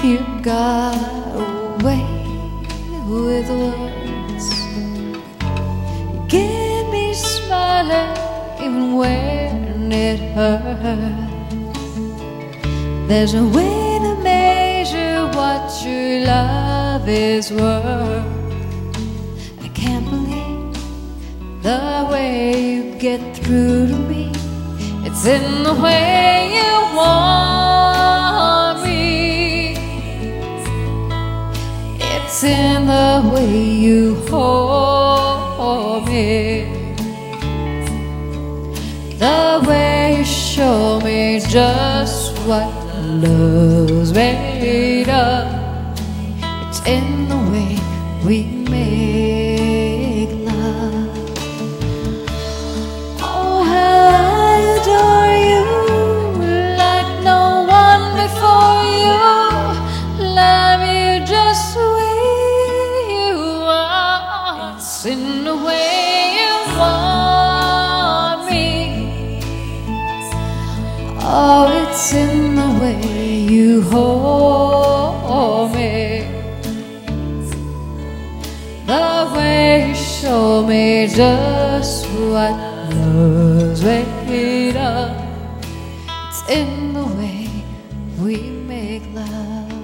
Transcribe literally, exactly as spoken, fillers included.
You got away with words. You get me smiling even when it hurts. There's a way to measure what your love is worth. I can't believe the way you get through to me. It's in the way you want me. It's in the way you hold me. The way you show me just what love's made of. It's in the way we make love. Oh, how I adore you, like no one before you. Love you just the way you are. It's in the way you want me. Oh, it's in the way you hold me. The way you show me just what love's made of. It's in the way we make love.